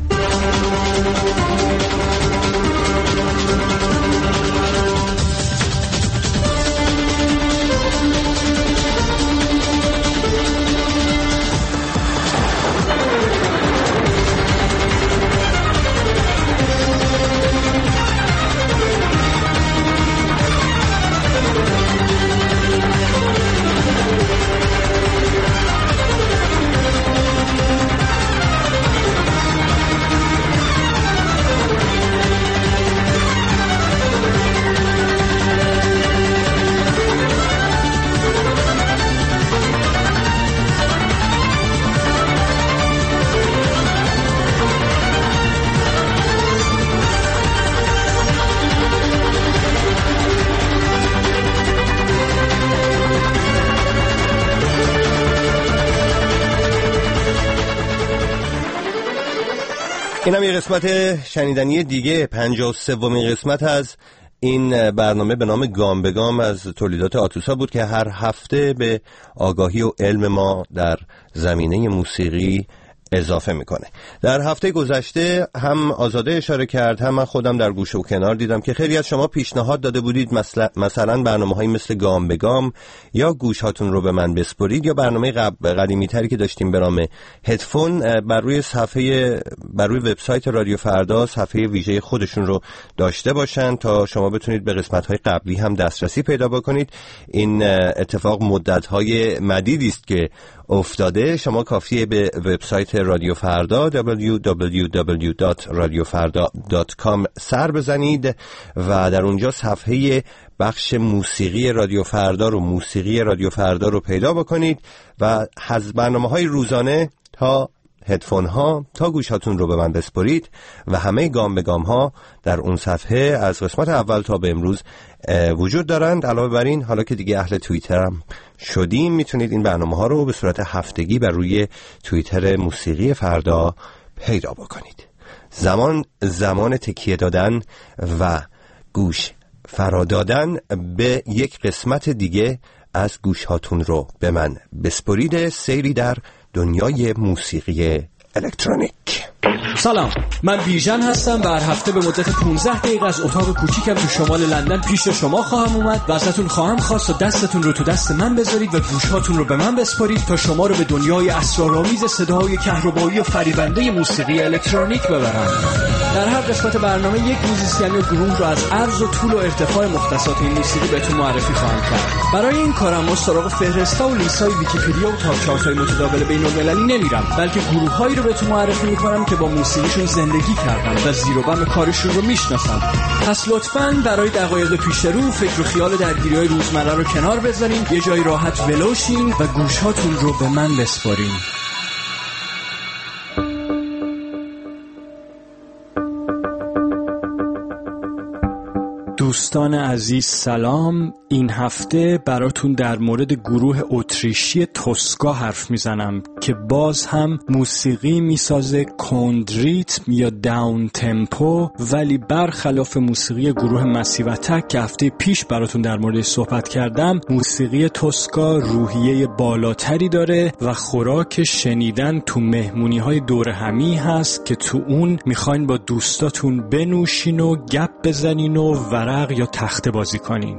این هم یه قسمت شنیدنی دیگه، پنجاه و سومین قسمت از این برنامه به نام گام به گام از تولیدات آتوسا بود که هر هفته به آگاهی و علم ما در زمینه موسیقی اضافه میکنه. در هفته گذشته هم آزاده اشاره کرد، هم من خودم در گوشه و کنار دیدم که خیلی از شما پیشنهاد داده بودید مثلا مثلا برنامه‌های مثل گام به گام یا گوش هاتون رو به من بسپرید یا برنامه قدیمی تری که داشتیم به نام هدفون بر روی صفحه بر روی وبسایت رادیو فردا صفحه ویژه خودشون رو داشته باشن تا شما بتونید به قسمت‌های قبلی هم دسترسی پیدا بکنید. این اتفاق مدت‌های مدیدی است که افتاده. شما کافیه به وبسایت رادیو فردا دبلیو دبلیو دبلیو دات رادیو فردا دات کام سر بزنید و در اونجا صفحه بخش موسیقی رادیو فردا رو موسیقی رادیو فردا رو پیدا بکنید و از برنامه‌های روزانه تا هدفون ها تا گوشاتون رو به من بسپرید و همه گام به گام ها در اون صفحه از قسمت اول تا به امروز وجود دارند. علاوه بر این، حالا که دیگه اهل توییتر هم شدیم، میتونید این برنامه ها رو به صورت هفتگی بر روی توییتر موسیقی فردا پیدا بکنید. زمان زمان تکیه دادن و گوش فرا دادن به یک قسمت دیگه از گوش هاتون رو به من بسپرید. سیری در دنیای موسیقی الکترونیک. سلام، من بیژن هستم و هر هفته به مدت پانزده دقیقه از اتاق کوچیکم تو شمال لندن پیش شما خواهم اومد و ازتون خواهم خواست و دستتون رو تو دست من بذارید و گوشاتون رو به من بسپارید تا شما رو به دنیای اسرارآمیز صداهای کهربایی و فریبنده موسیقی الکترونیک ببرم. در هر قسمت برنامه یک موزیسین یا گروه رو از عرض و طول و ارتفاع مختصات این موسیقی بهتون معرفی خواهم کرد. برای این کارم ما سراغ فهرست‌ها و لیست‌های ویکی‌پدیا و تاپ چارت‌های متداول بین‌المللی نمیرم، بلکه گروه‌هایی رو بهتون معرفی می‌کنم که با موسیقیشون زندگی کردن و زیر و بم کارشون رو میشناسن. پس لطفاً برای دقایق پیش رو فکر و خیال درگیری‌های روزمره رو کنار بذارین، یه جای راحت ولوشین و گوش‌هاتون رو به من بسپارین. دوستان عزیز سلام. این هفته براتون در مورد گروه اتریشی توسکا حرف میزنم که باز هم موسیقی میسازه کند ریتم یا داون تمپو، ولی برخلاف موسیقی گروه مسیو اتک که هفته پیش براتون در مورد صحبت کردم، موسیقی توسکا روحیه بالاتری داره و خوراک شنیدن تو مهمونی های دور همی هست که تو اون میخواین با دوستاتون بنوشین و گپ بزنین و ورق یا تخته بازی کنین.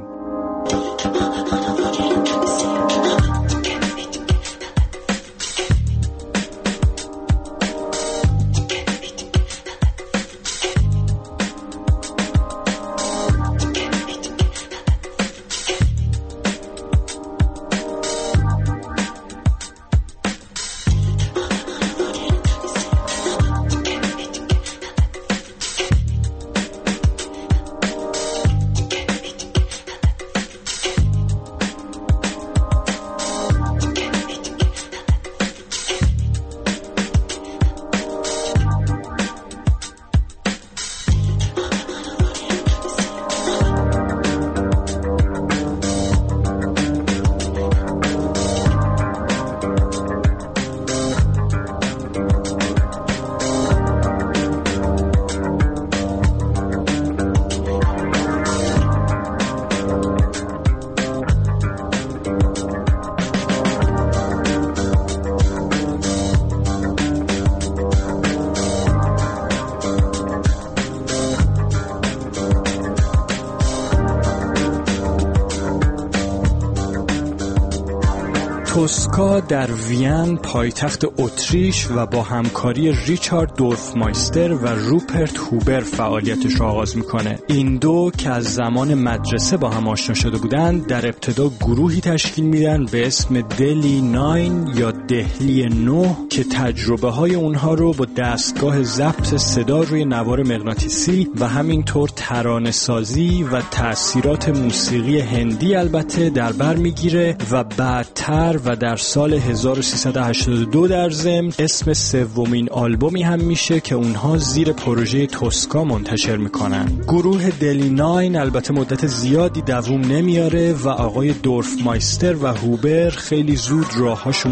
توسکا در وین پایتخت اتریش و با همکاری ریچارد دورفمایستر و روپرت هوبر فعالیتش را آغاز میکنه. این دو که از زمان مدرسه با هم آشنا شده بودند در ابتدا گروهی تشکیل میدن به اسم دلی ناین یا دهلی نه که تجربه های اونها رو با دستگاه ضبط صدا روی نوار مغناطیسی و همینطور ترانه سازی و تأثیرات موسیقی هندی البته در بر میگیره و بعدتر و در سال هزار و سیصد و هشتاد و دو در ضمن اسم سومین آلبومی هم میشه که اونها زیر پروژه توسکا منتشر میکنن. گروه دلی ناین البته مدت زیادی دووم نمیاره و آقای دورفمایستر و هوبر خیلی زود راهاشون از هم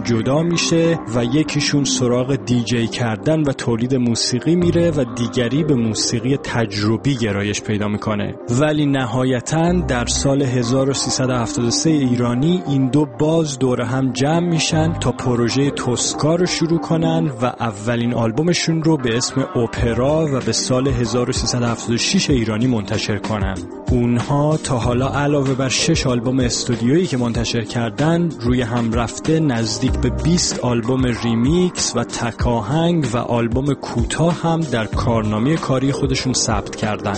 جدا میشه و یکیشون سراغ دیجی کردن و تولید موسیقی میره و دیگری به موسیقی تجربی گرایش پیدا میکنه. ولی نهایتاً در سال هزار و سیصد و هفتاد و سه ایرانی این دو باز دور هم جمع میشن تا پروژه توسکا رو شروع کنن و اولین آلبومشون رو به اسم اپرا و به سال هزار و سیصد و هفتاد و شش ایرانی منتشر کنن. اونها تا حالا علاوه بر شش آلبوم استودیویی که منتشر کردن، روی هم رفته نزدیک به بیست آلبوم ریمیکس و تک آهنگ و آلبوم کوتاه هم در کارنامه کاری خودشون ثبت کردن.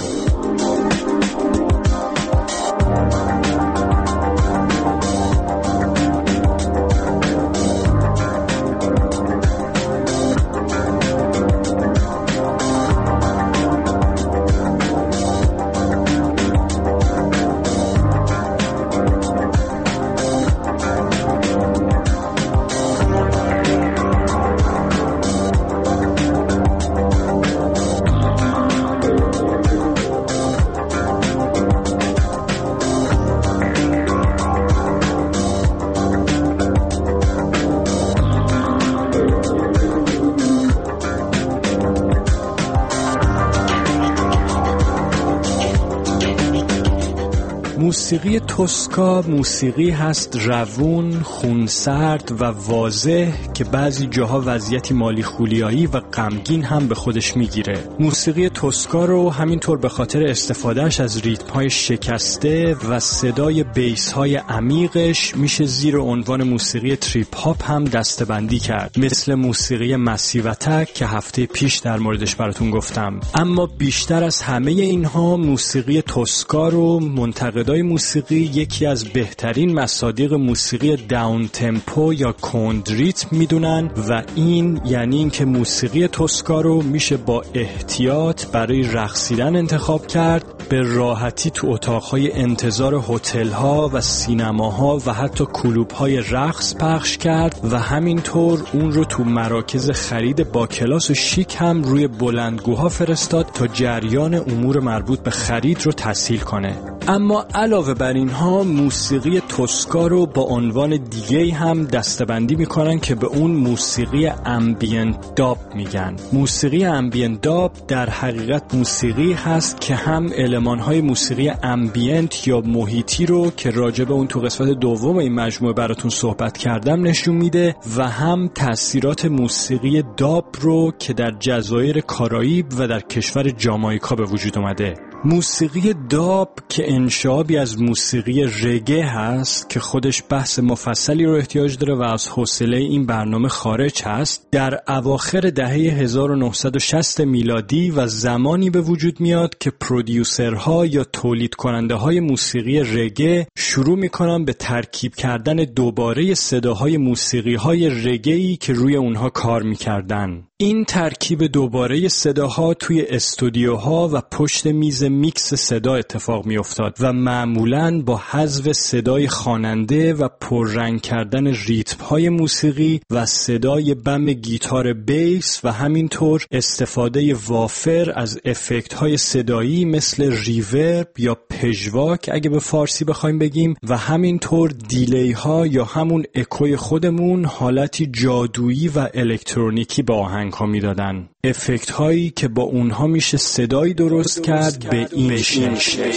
موسیقی توسکا موسیقی هست روون، خونسرد و واضح که بعضی جاها وضعیتی مالی خولیایی و غمگین هم به خودش میگیره. موسیقی توسکا رو همینطور به خاطر استفادهش از ریتم‌های شکسته و صدای بیس‌های عمیقش میشه زیر عنوان موسیقی تریپ هاپ هم دسته‌بندی کرد، مثل موسیقی مسیو اتک که هفته پیش در موردش براتون گفتم. اما بیشتر از همه اینها موسیقی توسکا رو منتقدای موسیقی یکی از بهترین مصادیق موسیقی داون تمپو یا کند ریتم میدونن و این یعنی این که موسیقی توسکا رو میشه با احتیاط برای رقصیدن انتخاب کرد، به راحتی تو اتاقهای انتظار هتل‌ها و سینماها و حتی کلوب‌های رقص پخش کرد و همینطور اون رو تو مراکز خرید با کلاس و شیک هم روی بلندگوها فرستاد تا جریان امور مربوط به خرید رو تسهیل کنه. اما علاوه بر اینها موسیقی توسکا رو با عنوان دیگه هم دسته‌بندی میکنن که به اون موسیقی امبینت داب میگن. موسیقی امبینت داب در حقیقت موسیقی هست که هم المانهای موسیقی امبینت یا محیطی رو که راجع به اون تو قسمت دوم این مجموعه براتون صحبت کردم نشون میده و هم تأثیرات موسیقی داب رو که در جزایر کارائیب و در کشور جامائیکا به وجود اومده. موسیقی داب که انشابی از موسیقی رگه هست که خودش بحث مفصلی رو احتیاج داره و از حوصله این برنامه خارج هست، در اواخر دهه هزار و نهصد و شصت میلادی و زمانی به وجود میاد که پرودیوسرها یا تولید کننده های موسیقی رگه شروع میکنن به ترکیب کردن دوباره صداهای موسیقی های رگه‌ای که روی اونها کار میکردن. این ترکیب دوباره صداها توی استودیوها و پشت میز میکس صدا اتفاق می افتاد و معمولاً با حذف صدای خواننده و پررنگ کردن ریتم‌های موسیقی و صدای بم گیتار بیس و همینطور استفاده وافر از افکت‌های صدایی مثل ریورب یا پژواک اگه به فارسی بخوایم بگیم و همینطور دیلی‌ها یا همون اکوی خودمون حالتی جادویی و الکترونیکی به آهنگ ها می دادن. افکت هایی که با اونها میشه صدایی درست کرد به این شکل.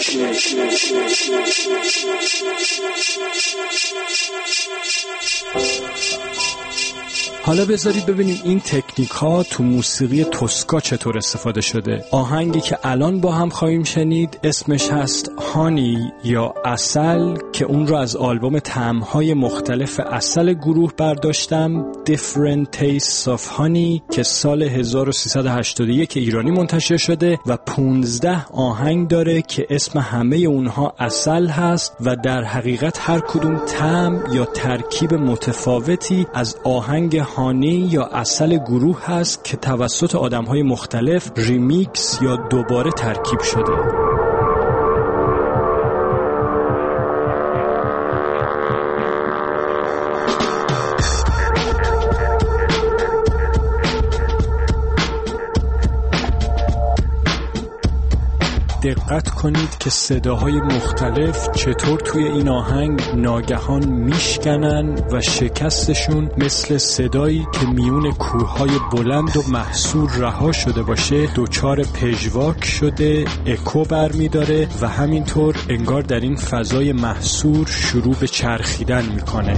حالا بذارید ببینیم این تکنیک ها تو موسیقی توسکا چطور استفاده شده. آهنگی که الان با هم خواهیم شنید اسمش هست هانی یا عسل که اون رو از آلبوم طعم‌های مختلف عسل گروه برداشتم، Different Tastes of Honey که سال هزار و سیصد و هشتاد و یک ایرانی منتشر شده و پانزده آهنگ داره که اسم همه اونها عسل هست و در حقیقت هر کدوم طعم یا ترکیب متفاوتی از آهنگ هانی یا عسل گروه هست که توسط آدم‌های مختلف ریمیکس یا دوباره ترکیب شده. دقت کنید که صداهای مختلف چطور توی این آهنگ ناگهان میشکنن و شکستشون مثل صدایی که میون کوههای بلند و محصور رها شده باشه دوچار پژواک شده، اکو برمیداره و همینطور انگار در این فضای محصور شروع به چرخیدن میکنه.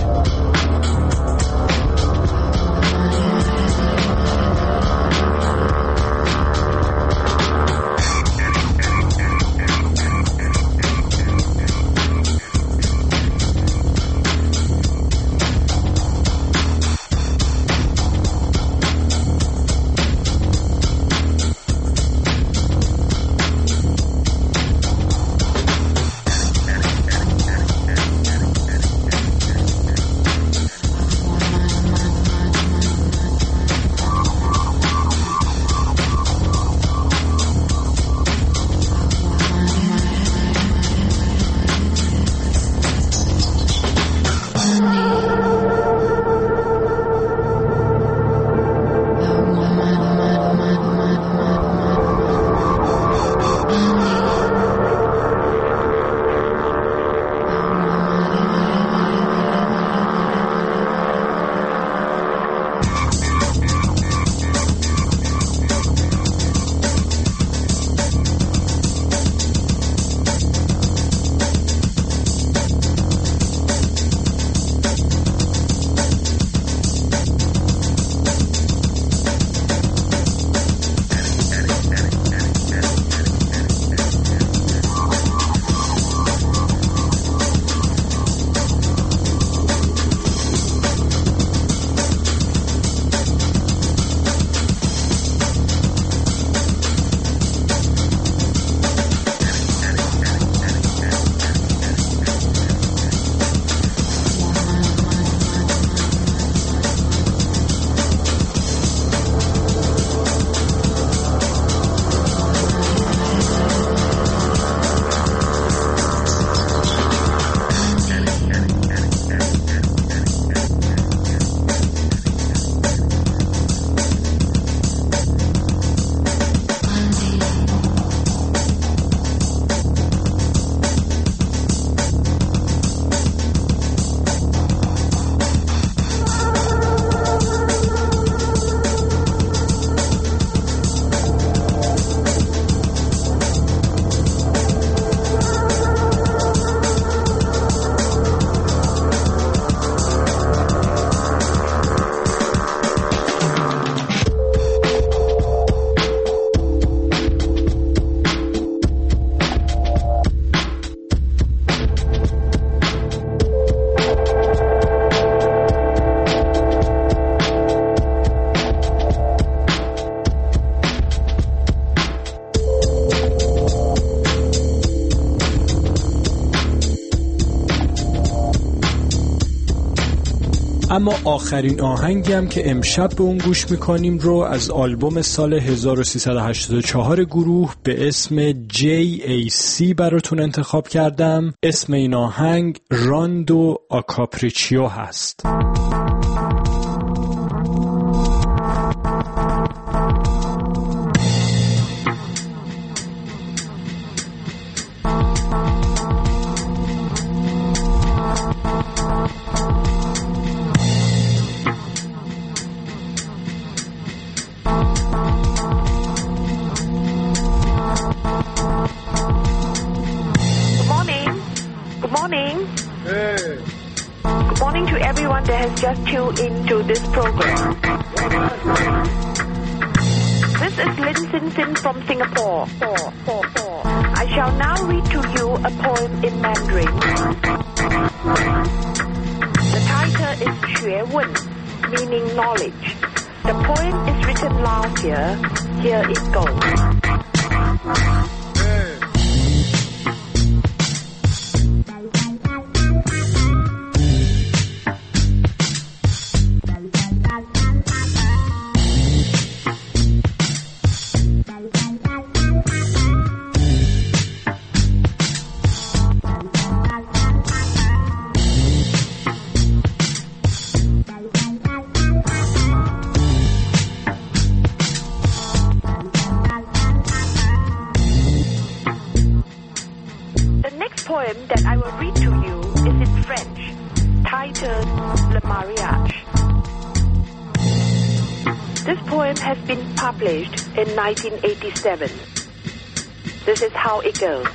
اما آخرین آهنگی هم که امشب به اون گوش میکنیم رو از آلبوم سال هزار و سیصد و هشتاد و چهار گروه به اسم جی ای سی براتون انتخاب کردم. اسم این آهنگ راندو آکاپریچیو هست. Just tune into this program. This is Lin Sin Sin from Singapore. I shall now read to you a poem in Mandarin. The title is Xue Wen, meaning knowledge. The poem is written last year. Here it goes. This poem has been published in nineteen eighty-seven. This is how it goes.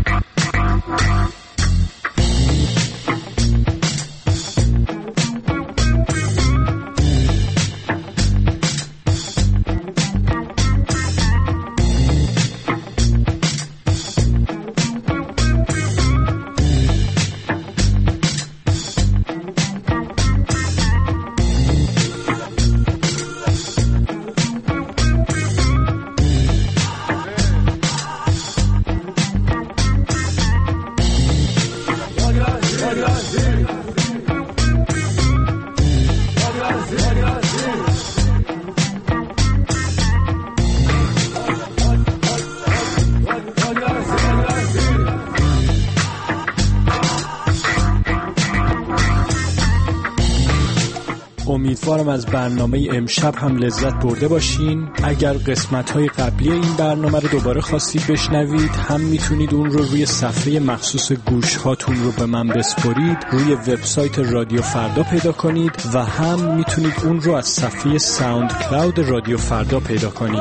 امیدوارم از برنامه امشب هم لذت برده باشین. اگر قسمت‌های قبلی این برنامه رو دوباره خواستید بشنوید، هم میتونید اون رو روی صفحه مخصوص گوش هاتون رو به من بسپرید روی وبسایت رادیو فردا پیدا کنید و هم میتونید اون رو از صفحه ساوند کلاود رادیو فردا پیدا کنید.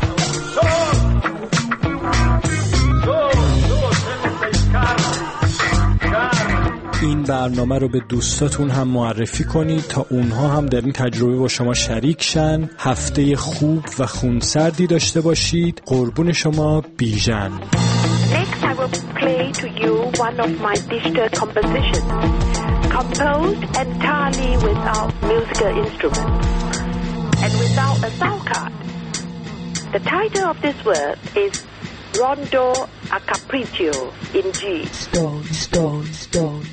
این برنامه رو به دوستاتون هم معرفی کنید تا اونها هم در این تجربه با شما شریک شن. هفته خوب و خونسردی داشته باشید. قربون شما، بیژن. Next I will play to you one of my digital compositions, composed entirely without musical instruments and without a sound card. The title of this work is Rondo a Capriccio in G. Stone, stone, stone.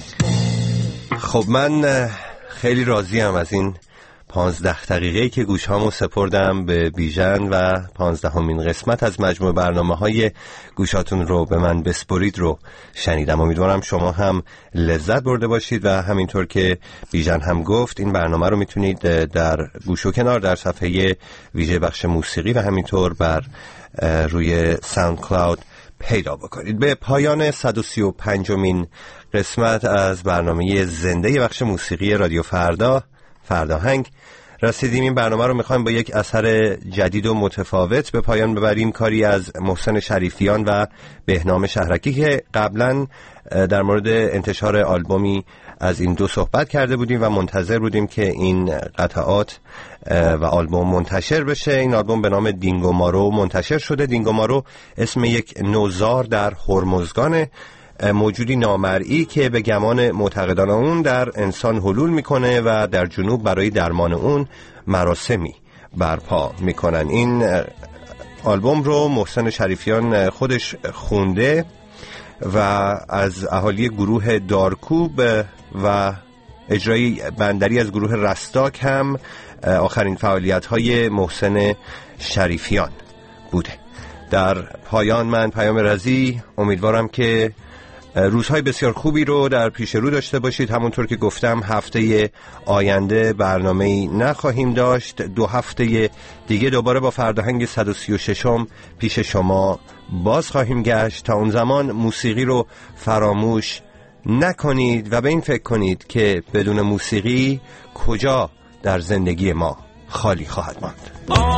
خب من خیلی راضیم از این پانزده دقیقه‌ای که گوشهامو سپردم به بیژن و پانزدهمین قسمت از مجموع برنامه‌های گوشاتون رو به من بسپرید رو شنیدم. امیدوارم شما هم لذت برده باشید و همینطور که بیژن هم گفت این برنامه رو میتونید در گوش و کنار در صفحه ویژه بخش موسیقی و همینطور بر روی ساوند کلاود پیدا بکنید. به پایان صد و سی و پنجمین قسمت از برنامه زنده بخش موسیقی رادیو فردا فرداهنگ رسیدیم. این برنامه رو میخوایم با یک اثر جدید و متفاوت به پایان ببریم، کاری از محسن شریفیان و بهنام شهرکی که قبلا در مورد انتشار آلبومی از این دو صحبت کرده بودیم و منتظر بودیم که این قطعات و آلبوم منتشر بشه. این آلبوم به نام دینگو مارو منتشر شده. دینگو مارو اسم یک نوزار در هرمزگان، موجودی نامرئی که به گمان معتقدان اون در انسان حلول میکنه و در جنوب برای درمان اون مراسمی برپا میکنن. این آلبوم رو محسن شریفیان خودش خونده و از اهالی گروه دارکوب و اجرای بندری از گروه رستاک هم آخرین فعالیت‌های محسن شریفیان بوده. در پایان من پیام رضی امیدوارم که روزهای بسیار خوبی رو در پیش رو داشته باشید. همونطور که گفتم هفته آینده برنامه‌ای نخواهیم داشت. دو هفته دیگه دوباره با فرداهنگ صد و سی و ششم پیش شما باز خواهیم گشت. تا اون زمان موسیقی رو فراموش نکنید و به این فکر کنید که بدون موسیقی کجا در زندگی ما خالی خواهد ماند.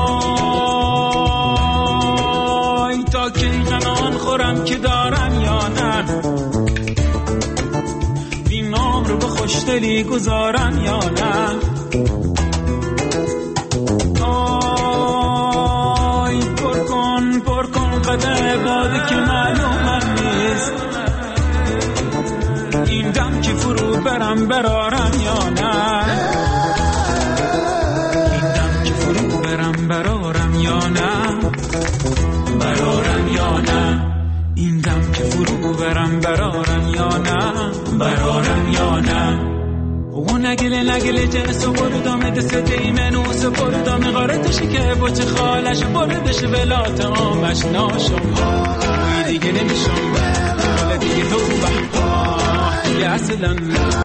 آی تا که غمان خورم که دارم یا نه، بیمام رو به خوشدلی گذارم یا نه. آی پر کن پر کن قدر باده که معلومم نیست، این دم که فرو برم برارم یا نه، این دم که فرو برم برارم یا نه، برارم یا نه، این دم که فرو برم برارم یا نه، برارم یا نه. و نگله نگله جنسو بردم دست دیمنوس بردم غارتشی که بچه خالش بردش ولات آمش ناشم دیگه نمیشم ولی دیگه تو بحبا دیگه اصلا